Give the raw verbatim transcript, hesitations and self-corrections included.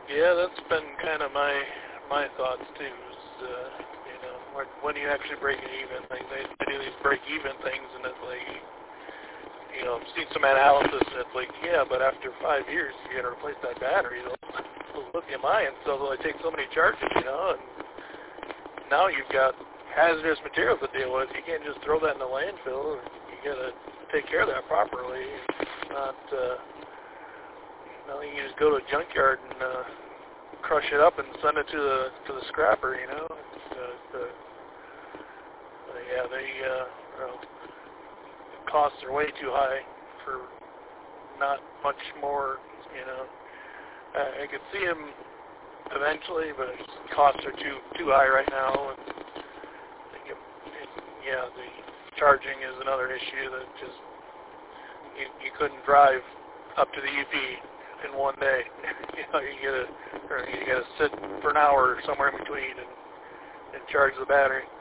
Yeah, that's been kind of my my thoughts too. Is, uh, you know, when, when you actually break it even, like they, they do these break even things, and it's like, you know, I've seen some analysis, and it's like, yeah, but after five years, you got to replace that battery. Those lithium ion cells only take so many charges, you know, and now you've got hazardous materials to deal with. You can't just throw that in the landfill. You got to take care of that properly. It's not, uh, you know, you can just go to a junkyard and uh, crush it up and send it to the to the scrapper, you know. It's, uh, the, uh, yeah, they uh, well, the costs are way too high for not much more, you know. Uh, I could see them eventually, but costs are too too high right now. And I think it, it, yeah, the charging is another issue that just you, you couldn't drive up to the U P in one day. You know, you gotta or you gotta sit for an hour somewhere in between and, and charge the battery.